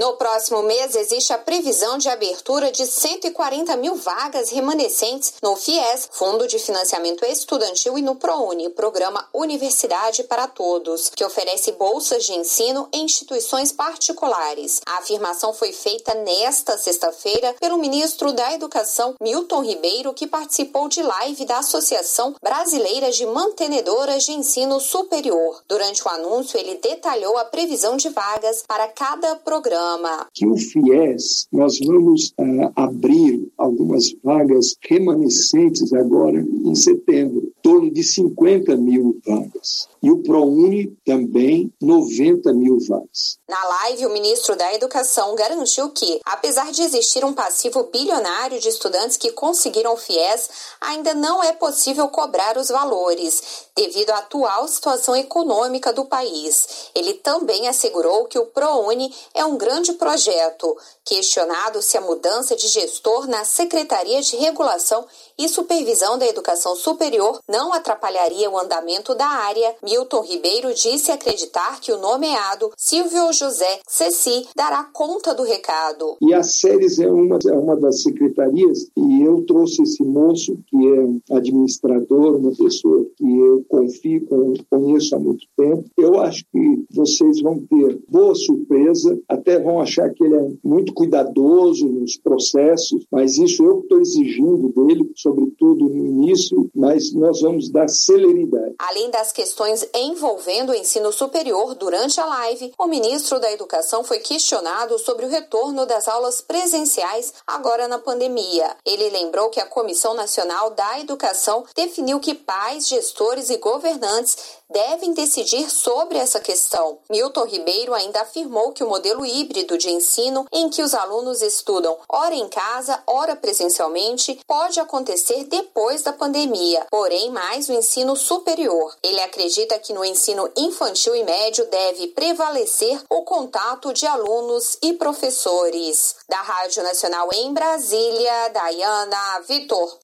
No próximo mês, existe a previsão de abertura de 140 mil vagas remanescentes no FIES, Fundo de Financiamento Estudantil, e no ProUni, Programa Universidade para Todos, que oferece bolsas de ensino em instituições particulares. A afirmação foi feita nesta sexta-feira pelo ministro da Educação, Milton Ribeiro, que participou de live da Associação Brasileira de Mantenedoras de Ensino Superior. Durante o anúncio, ele detalhou a previsão de vagas para cada programa. Que o FIES, nós vamos abrir algumas vagas remanescentes agora em setembro, em torno de 50 mil vagas. E o ProUni também 90 mil vagas. Na live, o ministro da Educação garantiu que, apesar de existir um passivo bilionário de estudantes que conseguiram o FIES, ainda não é possível cobrar os valores, devido à atual situação econômica do país. Ele também assegurou que o ProUni é um grande projeto. Questionado se a mudança de gestor na Secretaria de Regulação e Supervisão da Educação Superior não atrapalharia o andamento da área, Milton Ribeiro disse acreditar que o nomeado Silvio José Ceci dará conta do recado. E a SERES é uma das secretarias, e eu trouxe esse moço, que é administrador, uma pessoa que eu confio, conheço há muito tempo. Eu acho que vocês vão ter boa surpresa, até vão achar que ele é muito cuidadoso nos processos, mas isso eu estou exigindo dele, sobretudo no início, mas nós vamos dar celeridade. Além das questões envolvendo o ensino superior, durante a live, o ministro da Educação foi questionado sobre o retorno das aulas presenciais agora na pandemia. Ele lembrou que a Comissão Nacional da Educação definiu que pais, gestores e governantes devem decidir sobre essa questão. Milton Ribeiro ainda afirmou que o modelo híbrido de ensino, em que os alunos estudam ora em casa, ora presencialmente, pode acontecer depois da pandemia, porém mais o ensino superior. Ele acredita que no ensino infantil e médio deve prevalecer o contato de alunos e professores. Da Rádio Nacional em Brasília, Dayana Vitor.